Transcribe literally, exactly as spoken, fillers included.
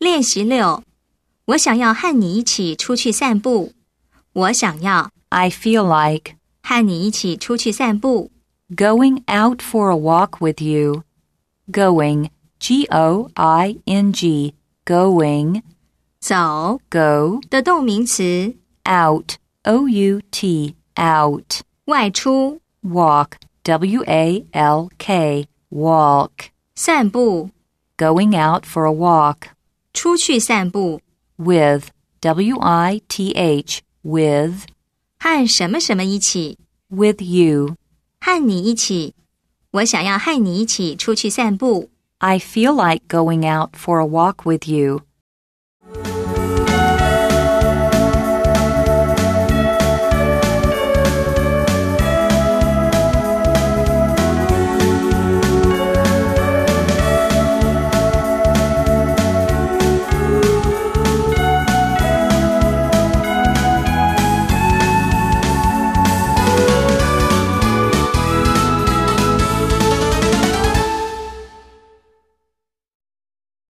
练习六，我想要和你一起出去散步。我想要 I feel like 和你一起出去散步。 going out for a walk with you. Going, G O I N G, going, 走 go, 的动名词 out, O U T, out. 外出 Walk, W A L K, walk. 散步 Going out for a walk. 出去散步 With, W I T H, with, 和什么什么一起 with you. 和你一起我想要和你一起出去散步。 I feel like going out for a walk with you.